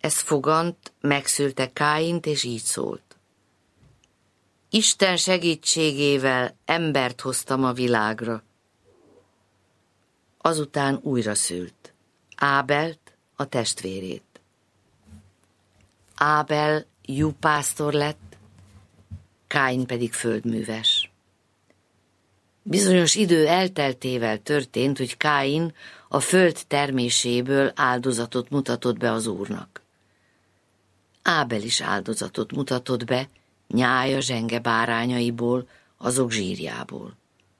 Ez fogant, megszülte Káint, és így szólt. Isten segítségével embert hoztam a világra. Azután újra szült Ábelt, a testvérét. Ábel juhpásztor lett, Káin pedig földműves. Bizonyos idő elteltével történt, hogy Káin a föld terméséből áldozatot mutatott be az Úrnak. Ábel is áldozatot mutatott be nyája zsenge bárányaiból, azok zsírjából.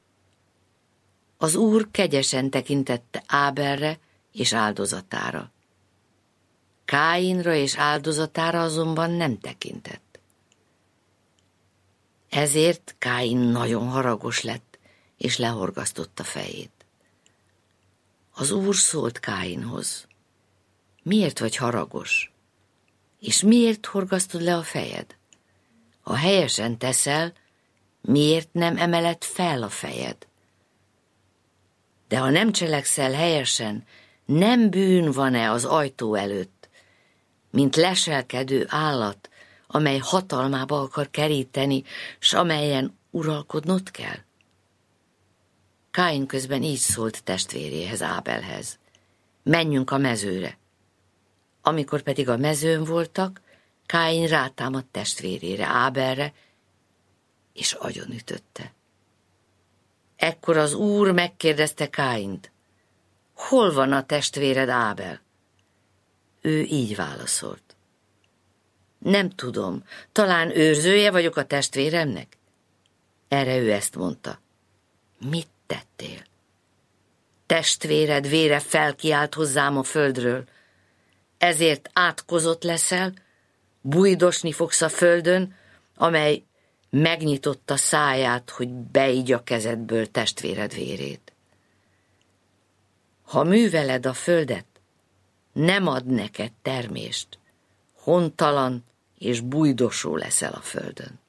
Az Úr kegyesen tekintette Ábelre és áldozatára. Káinra és áldozatára azonban nem tekintett. Ezért Káin nagyon haragos lett, és lehorgasztotta fejét. Az Úr szólt Káinhoz. Miért vagy haragos? És miért horgasztod le a fejed? Ha helyesen teszel, miért nem emeled fel a fejed? De ha nem cselekszel helyesen, nem bűn van-e az ajtó előtt, mint leselkedő állat, amely hatalmába akar keríteni, s amelyen uralkodnod kell? Káin közben így szólt testvéréhez, Ábelhez. Menjünk a mezőre. Amikor pedig a mezőn voltak, Káin rátámadt testvérére, Ábelre, és agyonütötte. Ekkor az Úr megkérdezte Káint, hol van a testvéred Ábel? Ő így válaszolt. Nem tudom, talán őrzője vagyok a testvéremnek? Erre ő ezt mondta. Mit tettél? Testvéred vére felkiált hozzám a földről, ezért átkozott leszel, bújdosni fogsz a földön, amely megnyitotta száját, hogy beígya kezedből testvéred vérét. Ha műveled a földet, nem ad neked termést, hontalan és bújdosó leszel a földön.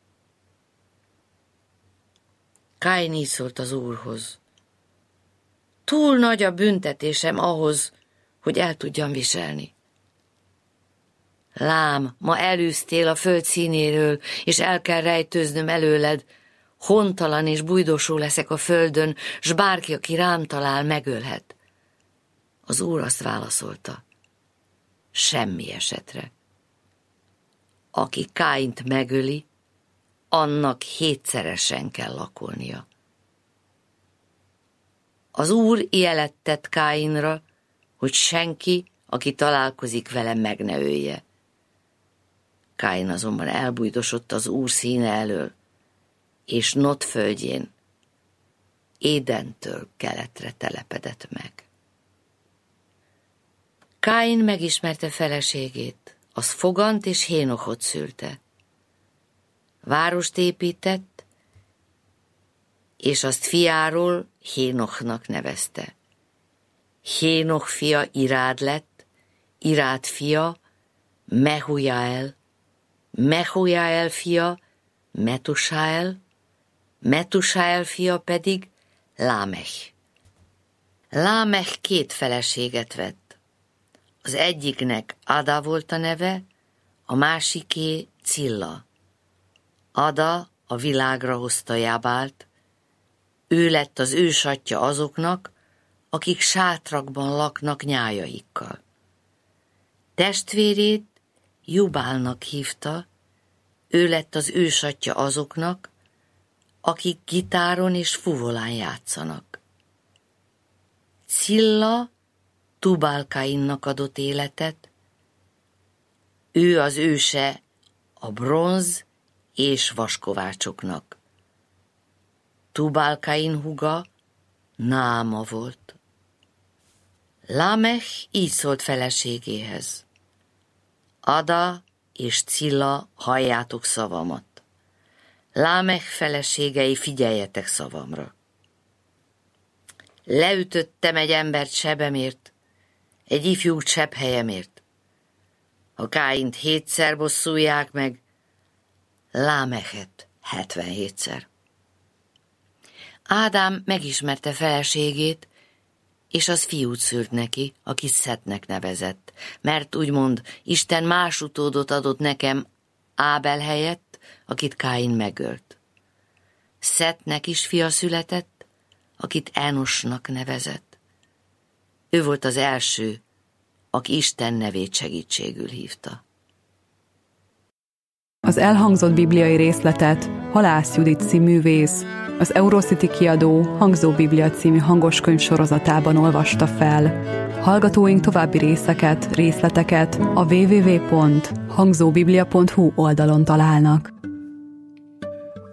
Káin így szólt az Úrhoz. Túl nagy a büntetésem ahhoz, hogy el tudjam viselni. Lám, ma elűztél a föld színéről, és el kell rejtőznöm előled, hontalan és bújdosó leszek a földön, s bárki, aki rám talál, megölhet. Az Úr azt válaszolta, semmi esetre. Aki Káint megöli, annak 7-szeresen kell lakolnia. Az Úr jelet tett Káinra, hogy senki, aki találkozik vele, meg ne ölje. Káin azonban elbújdosott az Úr színe elől, és Nod földjén, Édentől keletre telepedett meg. Káin megismerte feleségét, az Fogant és Hénochot szülte. Várost épített, és azt fiáról Hénochnak nevezte. Hénoch fia Irád lett, Irád fia Mehujael, Mehujael fia Metusael, Metusael fia pedig Lámech. Lámech 2 feleséget vett. Az egyiknek Ada volt a neve, a másiké Cilla. Ada a világra hozta Jábált, ő lett az ősatja azoknak, akik sátrakban laknak nyájaikkal. Testvérét Jubálnak hívta, ő lett az ősatja azoknak, akik gitáron és fuvolán játszanak. Cilla Tubál-Kainnak adott életet, ő az őse a bronz és vaskovácsoknak. Tubál-Kain húga Náama volt. Lámech így szólt feleségéhez. Ada és Cilla, halljátok szavamat. Lámech feleségei, figyeljetek szavamra. Leütöttem egy embert sebemért, egy ifjú sebhelyemért. Ha Káint 7-szer bosszulják meg, Lámechet 77-szer. Ádám megismerte feleségét, és az fiút szült neki, akit Szetnek nevezett, mert úgymond Isten más utódot adott nekem Ábel helyett, akit Káin megölt. Szetnek is fia született, akit Enosnak nevezett. Ő volt az első, aki Isten nevét segítségül hívta. Az elhangzott bibliai részletet Halász Judit színművész, az Eurocity kiadó Hangzó Biblia című hangoskönyv sorozatában olvasta fel. Hallgatóink további részleteket a www.hangzóbiblia.hu oldalon találnak.